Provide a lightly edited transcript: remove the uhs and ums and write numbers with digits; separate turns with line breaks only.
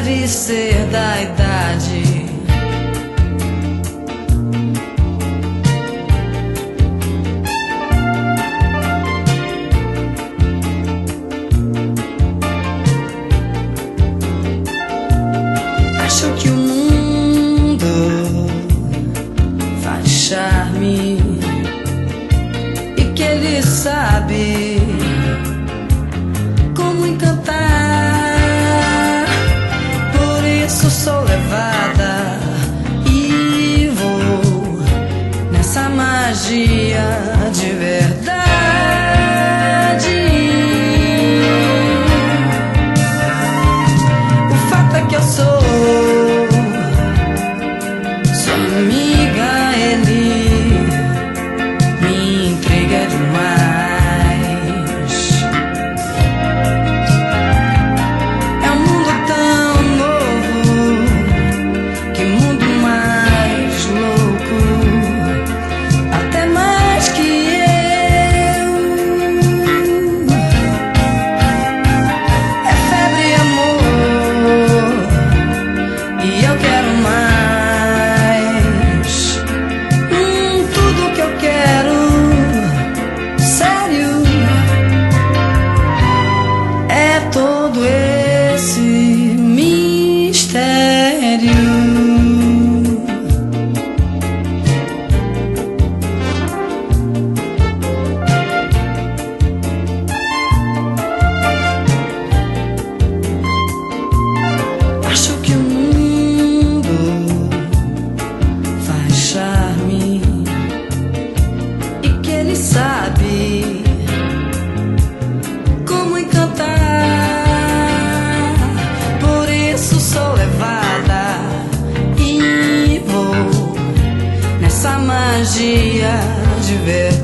deve ser da idade. Acho que o mundo faz charme e que ele sabe como encantar. Por isso sou levada e vou nessa magia de verdade. O fato é que eu sou sua amiga, ele me intriga demais. É um mundo tão novo, que mundo mais louco, até mais que eu. É febre e amor, e eu quero mais. Tudo que eu quero, sério, é todo esse mistério. Acho que o mundo faz charme e que ele sabe como encantar. Por isso sou levada e vou nessa magia de verdade.